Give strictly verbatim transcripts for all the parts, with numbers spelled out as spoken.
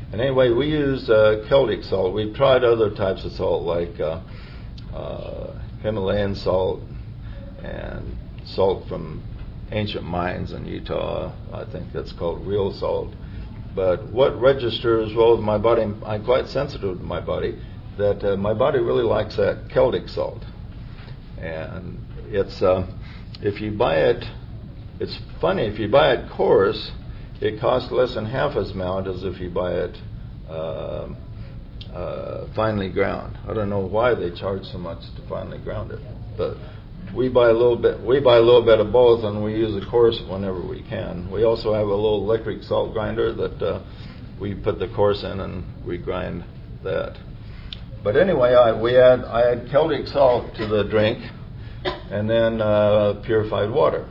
And anyway, we use uh, Celtic salt. We've tried other types of salt like uh, uh, Himalayan salt and salt from ancient mines in Utah. I think that's called real salt. But what registers well with my body, I'm quite sensitive to my body, that uh, my body really likes that Celtic salt. And it's uh, if you buy it, it's funny, if you buy it coarse, it costs less than half as much as if you buy it uh, uh, finely ground. I don't know why they charge so much to finely ground it, but we buy a little bit. We buy a little bit of both, and we use the coarse whenever we can. We also have a little electric salt grinder that uh, we put the coarse in, and we grind that. But anyway, I, we add I add Celtic salt to the drink, and then uh, purified water.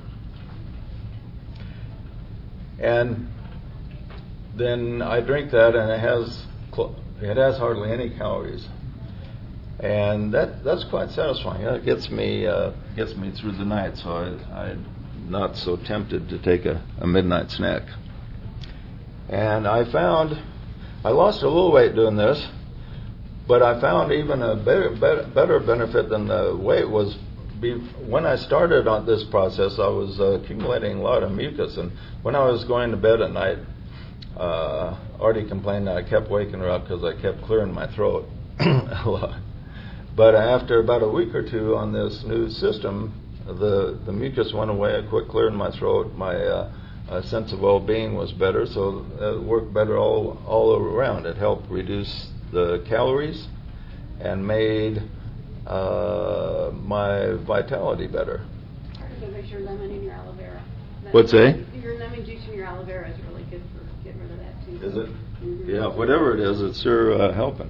And then I drink that, and it has it has hardly any calories, and that that's quite satisfying. That gets me uh, gets me through the night, so I, I'm not so tempted to take a, a midnight snack. And I found I lost a little weight doing this, but I found even a better better, better benefit than the weight was. When I started on this process, I was uh, accumulating a lot of mucus, and when I was going to bed at night, uh, Artie complained that I kept waking her up because I kept clearing my throat a lot. But after about a week or two on this new system, the, the mucus went away. I quit clearing my throat. My uh, uh, sense of well-being was better, so it worked better all, all around. It helped reduce the calories and made Uh, my vitality better. So there's your lemon and your aloe vera. That What's that? Your lemon juice and your aloe vera is really good for getting rid of that too. Is it? Mm-hmm. Yeah, whatever it is, it's sure uh, helping.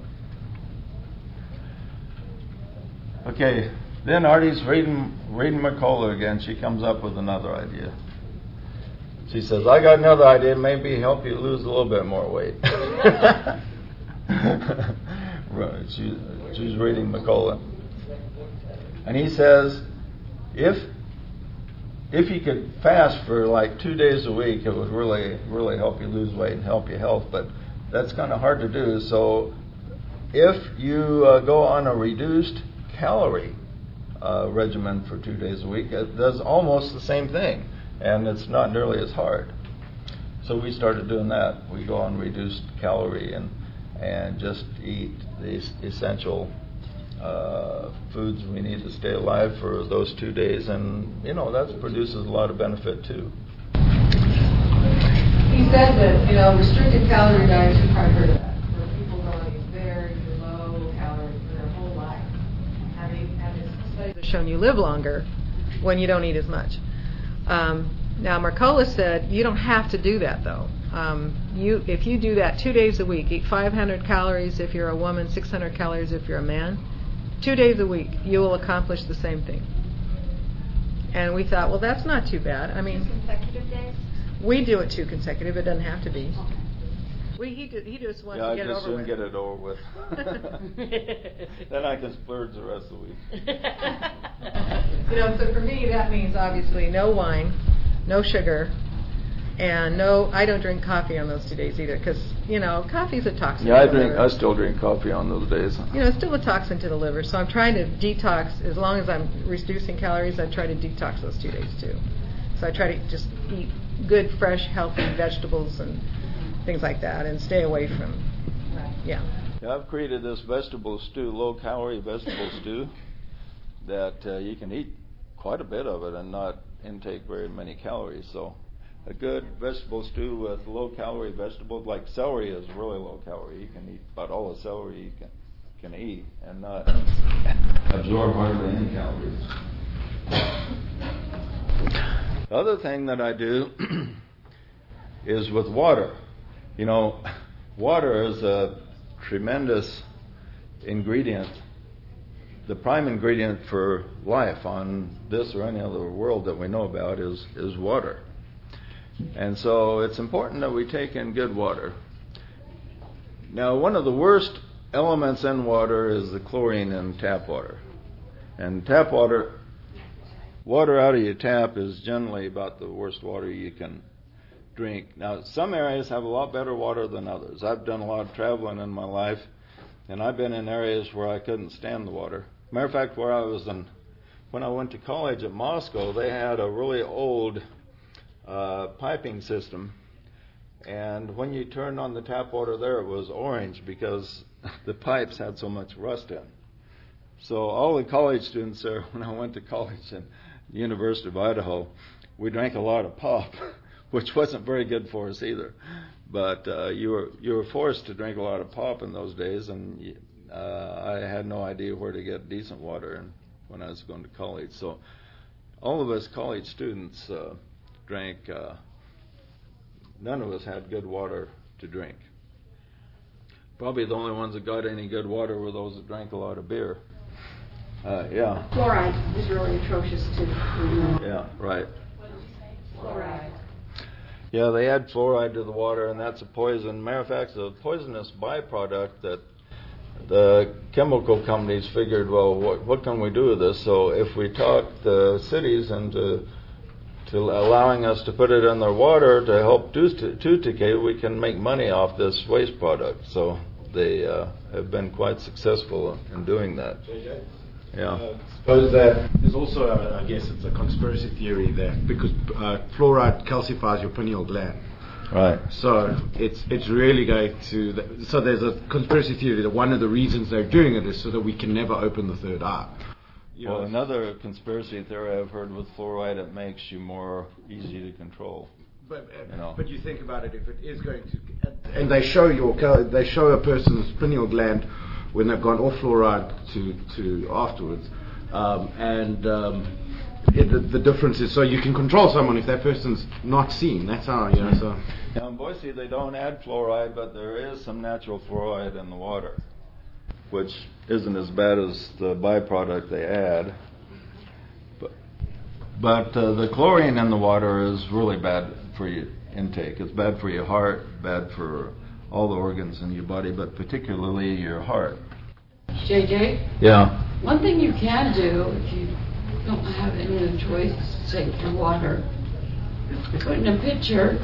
Okay, then Artie's reading reading McCullough again. She comes up with another idea. She says, "I got another idea. Maybe help you lose a little bit more weight." Right. She, she's reading McCullough. And he says, if if you could fast for like two days a week, it would really, really help you lose weight and help your health. But that's kind of hard to do. So if you uh, go on a reduced calorie uh, regimen for two days a week, it does almost the same thing. And it's not nearly as hard. So we started doing that. We go on reduced calorie and, and just eat these essential Uh, foods we need to stay alive for those two days, and you know that produces a lot of benefit too. He said that you know restricted calorie diets, you've probably heard of that, where people go on these very low calories for their whole life. Having having studies have shown you live longer when you don't eat as much. Um, now Mercola said you don't have to do that though. Um, you if you do that two days a week, eat five hundred calories if you're a woman, six hundred calories if you're a man. Two days a week, you will accomplish the same thing. And we thought, well, that's not too bad. I mean, two consecutive days? We do it two consecutive. It doesn't have to be. Okay. We he do, he just wants yeah, to get I just it over soon with. get it over with. Then I can splurge the rest of the week. You know, so for me, that means obviously no wine, no sugar, and no. I don't drink coffee on those two days either, because you know coffee's a toxin. Yeah, I to the drink. liver. I still drink coffee on those days. You know, it's still a toxin to the liver, so I'm trying to detox. As long as I'm reducing calories, I try to detox those two days too. So I try to just eat good, fresh, healthy vegetables and things like that, and stay away from. Yeah. Yeah, I've created this vegetable stew, low-calorie vegetable stew, that uh, you can eat quite a bit of it and not intake very many calories. So. A good vegetable stew with low-calorie vegetables, like celery is really low-calorie. You can eat about all the celery you can, can eat and not absorb hardly any calories. The other thing that I do is with water. You know, water is a tremendous ingredient, the prime ingredient for life on this or any other world that we know about is, is water. And so it's important that we take in good water. Now, one of the worst elements in water is the chlorine in tap water. And tap water, water out of your tap is generally about the worst water you can drink. Now, some areas have a lot better water than others. I've done a lot of traveling in my life, and I've been in areas where I couldn't stand the water. Matter of fact, where I was in, when I went to college at Moscow, they had a really old uh, piping system, and when you turned on the tap water there, it was orange because the pipes had so much rust in. So all the college students there, when I went to college at the University of Idaho, we drank a lot of pop, which wasn't very good for us either. But uh, you were you were forced to drink a lot of pop in those days, and uh, I had no idea where to get decent water in, when I was going to college. So all of us college students uh, drank. Uh, none of us had good water to drink. Probably the only ones that got any good water were those that drank a lot of beer. Uh, yeah. Fluoride is really atrocious too. Yeah, right. Fluoride. Yeah, they add fluoride to the water, and that's a poison. Matter of fact, it's a poisonous byproduct that the chemical companies figured, well, what, what can we do with this? So if we talk the cities into to allowing us to put it in their water to help tooth, tooth decay, we can make money off this waste product. So they uh, have been quite successful in doing that. Yeah. Uh, suppose that there's also, a, I guess it's a conspiracy theory that because uh, fluoride calcifies your pineal gland. Right. So it's it's really going to. The, so there's a conspiracy theory that one of the reasons they're doing it is so that we can never open the third eye. You Well, know, another conspiracy theory I've heard with fluoride, it makes you more easy to control. But, uh, you know. but you think about it, if it is going to, and they show your cal- they show a person's pineal gland when they've gone off fluoride to to afterwards, um, and um, it, the, the difference is so you can control someone if that person's not seen. That's how you know. So Now in Boise they don't add fluoride, but there is some natural fluoride in the water, which isn't as bad as the byproduct they add. But, but uh, the chlorine in the water is really bad for your intake. It's bad for your heart, bad for all the organs in your body, but particularly your heart. J J, Yeah. one thing you can do if you don't have any other choice, say for water, put in a pitcher.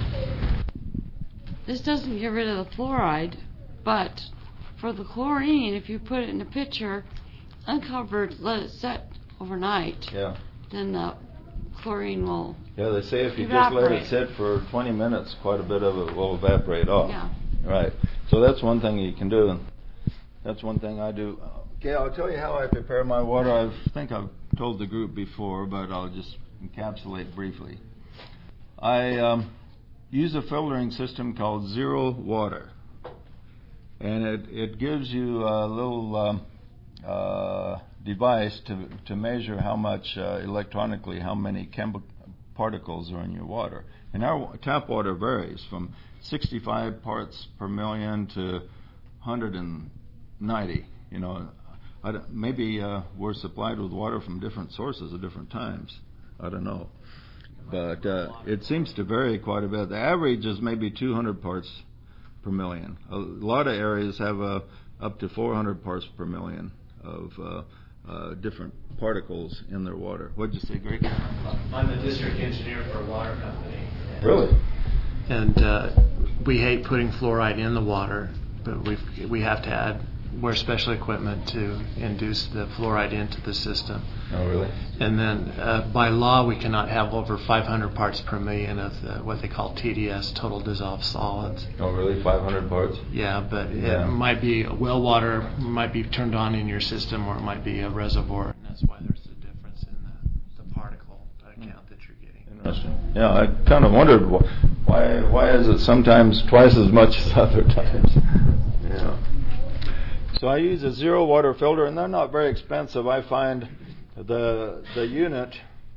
This doesn't get rid of the fluoride, but for the chlorine, if you put it in a pitcher, uncovered, let it set overnight, Yeah. then the chlorine will. Yeah, they say if you just let it Evaporate. sit for twenty minutes, quite a bit of it will evaporate off. Yeah. Right. So that's one thing you can do. And that's one thing I do. Okay, I'll tell you how I prepare my water. I think I've told the group before, but I'll just encapsulate briefly. I um, use a filtering system called Zero Water. And it, it gives you a little um, uh, device to to measure how much uh, electronically, how many chemical particles are in your water. And our tap water varies from sixty-five parts per million to one hundred ninety. You know, I don't, maybe uh, we're supplied with water from different sources at different times. I don't know. But uh, it seems to vary quite a bit. The average is maybe two hundred parts per million. A lot of areas have uh, up to four hundred parts per million of uh, uh, different particles in their water. What'd you say, Greg? I'm the district engineer for a water company. Really? And uh, we hate putting fluoride in the water, but we we have to add wear special equipment to induce the fluoride into the system. Oh, really? And then uh, by law, we cannot have over five hundred parts per million of the, what they call T D S, total dissolved solids. Oh, really? five hundred parts? Yeah, but Yeah. it might be well water, might be turned on in your system, or it might be a reservoir, and that's why there's a difference in the, the particle count that you're getting. Interesting. Yeah, I kind of wondered wh- why why is it sometimes twice as much as other times? Yeah. So I use a zero water filter, and they're not very expensive. I find the the unit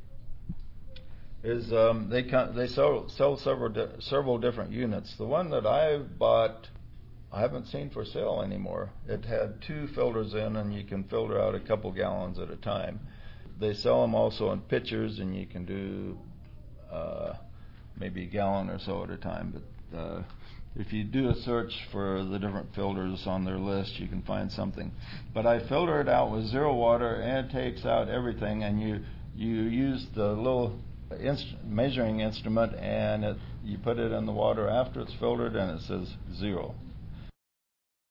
is um, they ca- they sell sell several di- several different units. The one that I bought, I haven't seen for sale anymore. It had two filters in, and you can filter out a couple gallons at a time. They sell them also in pitchers, and you can do uh, maybe a gallon or so at a time. But uh, if you do a search for the different filters on their list, you can find something. But I filter it out with zero water, and it takes out everything. And you you use the little inst- measuring instrument, and it you put it in the water after it's filtered, and it says zero.